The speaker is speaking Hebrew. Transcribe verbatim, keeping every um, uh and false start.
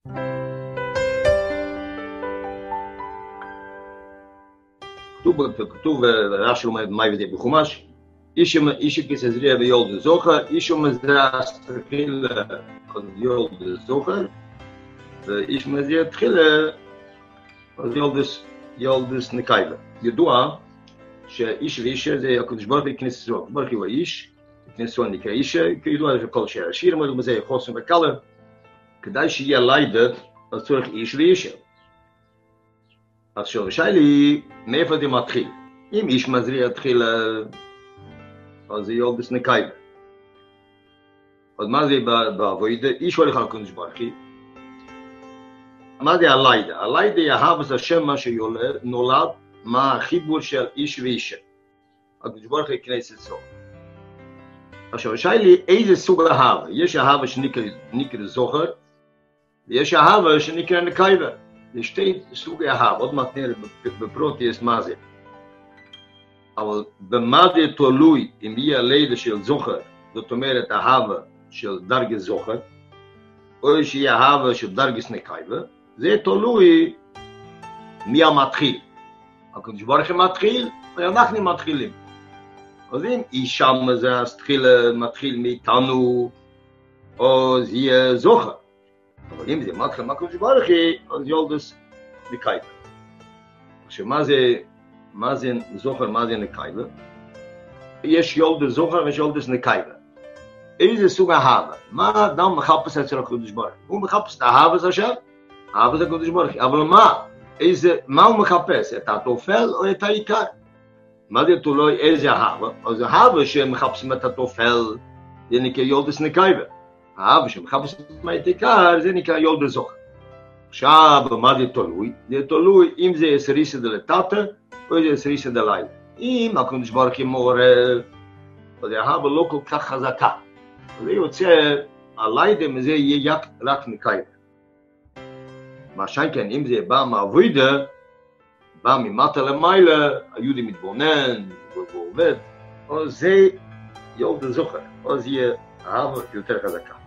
כתוב, כתוב, רש"י לומד מאי וזה בחומש, איש איש כסזריע ויולד זוכר, איש מזרע תחיל אז יולד זוכר, ואיש מזרע תחילה אז יולדס יולדס נקייבה. ידוע שאיש ואישה זה הקדוש ברוך הוא כנסת ישראל. הקדוש ברוך הוא האיש, כנסת ישראל נקרא אישה, כידוע שכל שיר השיר אמרו בזה חוסן וקלה. כדאי שיהיה לידת, אז צריך איש ואישה. אז שואל ושאלי, מאיפה זה מתחיל? אם איש מזריע תחילה, אז זה יולדס נקייבה. אז מה זה בעבודה? איש הולך על הקדוש ברוך הוא. מה זה הלידה? הלידה יהב זה השם מה שנולד, מה החיבור של איש ואישה. הקדוש ברוך הוא כנסת ישראל. עכשיו, שאלי, איזה סוג אהבה? יש אהבה שנקרא זוכר, ויש אהבה שנקרא נקייבה. זה שתי סוגי אהבה, עוד מעט נראה בפרוטיוס מה זה. אבל במה זה תלוי אם יהיה הלידה של זוכר, זאת אומרת אהבה של דרגת זוכר, או שיהיה אהבה של דרגת נקייבה, זה תלוי מי המתחיל. הקדוש ברוך הוא מתחיל, ואנחנו מתחילים. אז אם אישה מזה, אז מתחיל מאיתנו, או זה יהיה זוכר. אבל אם זה מתחיל מהקדוש ברוך הוא, אז יולדס נקייבה. עכשיו, מה זה, מה זה זוכר, מה זה נקייבה? יש יולדס זוכר ויש יולדס נקייבה. איזה סוג אהבה? מה אדם מחפש אצל הקדוש ברוך הוא? הוא מחפש את האהבה הזה עכשיו? אהבה זה הקדוש ברוך הוא. אבל מה? איזה, מה הוא מחפש? את התופל או את העיקר? מה זה תלוי איזה אהבה? אז אהבה שמחפשים את התופל, זה נקרא יולדס נקייבה. האהבה שמחפשים את העיקר, זה נקרא יולדס זוכר. עכשיו, מה זה תלוי? זה תלוי אם זה סריסא דלתתא, או זה סריסא דלילה. אם הקדוש ברוך הוא מעורר, אז האהבה לא כל כך חזקה. זה יוצא, הלידה מזה יהיה רק נקייבה. מה שכן, אם זה בא מהעבודה, בא ממטה למעלה, היהודי מתבונן, ועובד, אז זה יולדס זוכר, אז יהיה אהבה יותר חזקה.